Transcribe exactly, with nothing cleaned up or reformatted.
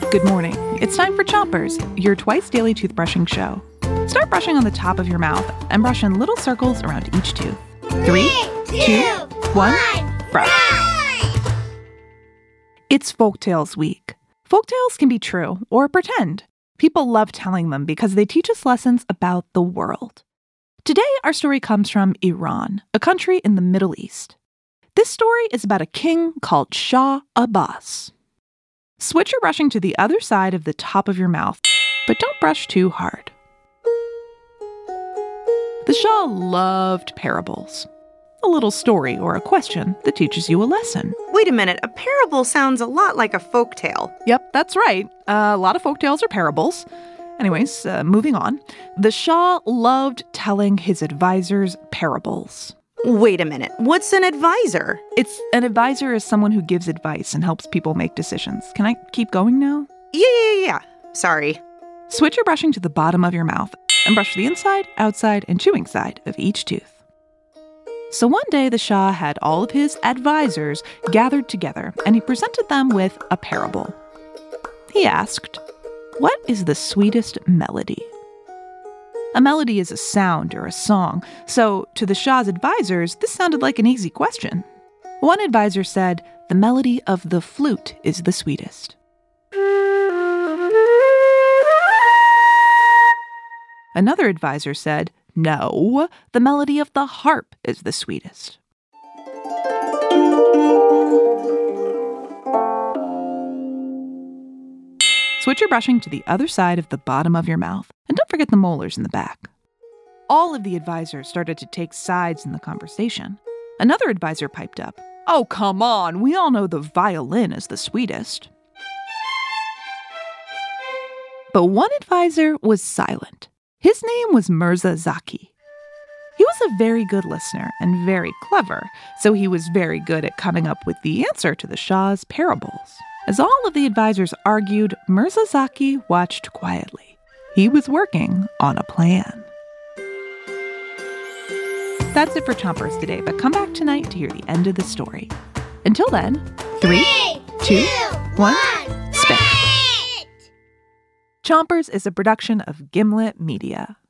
Good morning. It's time for Chompers, your twice daily toothbrushing show. Start brushing on the top of your mouth and brush in little circles around each tooth. Three, two, one, brush. It's Folktales Week. Folktales can be true or pretend. People love telling them because they teach us lessons about the world. Today, our story comes from Iran, a country in the Middle East. This story is about a king called Shah Abbas. Switch your brushing to the other side of the top of your mouth, but don't brush too hard. The Shah loved parables. A little story or a question that teaches you a lesson. Wait a minute, a parable sounds a lot like a folktale. Yep, that's right. Uh, a lot of folktales are parables. Anyways, uh, moving on. The Shah loved telling his advisors parables. Wait a minute, what's an advisor? It's an advisor is someone who gives advice and helps people make decisions. Can I keep going now? Yeah, yeah, yeah. Sorry. Switch your brushing to the bottom of your mouth and brush the inside, outside, and chewing side of each tooth. So one day the Shah had all of his advisors gathered together and he presented them with a parable. He asked, "What is the sweetest melody?" A melody is a sound or a song, so to the Shah's advisors, this sounded like an easy question. One advisor said, "The melody of the flute is the sweetest." Another advisor said, "No, the melody of the harp is the sweetest." Switch your brushing to the other side of the bottom of your mouth, and don't forget the molars in the back. All of the advisors started to take sides in the conversation. Another advisor piped up, "Oh, come on, we all know the violin is the sweetest." But one advisor was silent. His name was Mirza Zaki. He was a very good listener and very clever, so he was very good at coming up with the answer to the Shah's parables. As all of the advisors argued, Mirza Zaki watched quietly. He was working on a plan. That's it for Chompers today, but come back tonight to hear the end of the story. Until then, three, two, one, spit. Chompers is a production of Gimlet Media.